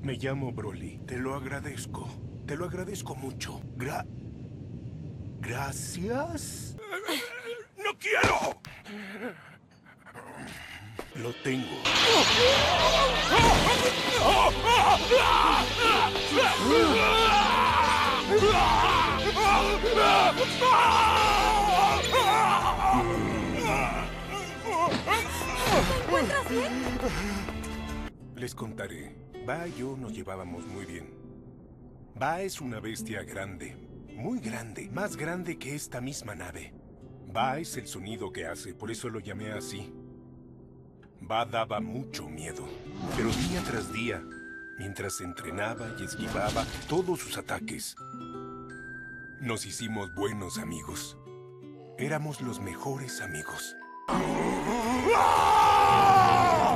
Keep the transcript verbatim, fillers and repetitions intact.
Me llamo Broly. Te lo agradezco. Te lo agradezco mucho. Gra... ¿Gracias? ¡No quiero! Lo tengo. ¿Encuentras bien? Les contaré. Va y yo nos llevábamos muy bien. Va es una bestia grande. Muy grande. Más grande que esta misma nave. Va es el sonido que hace, por eso lo llamé así. Va daba mucho miedo. Pero día tras día, mientras entrenaba y esquivaba todos sus ataques, nos hicimos buenos amigos. Éramos los mejores amigos. ¡Ah!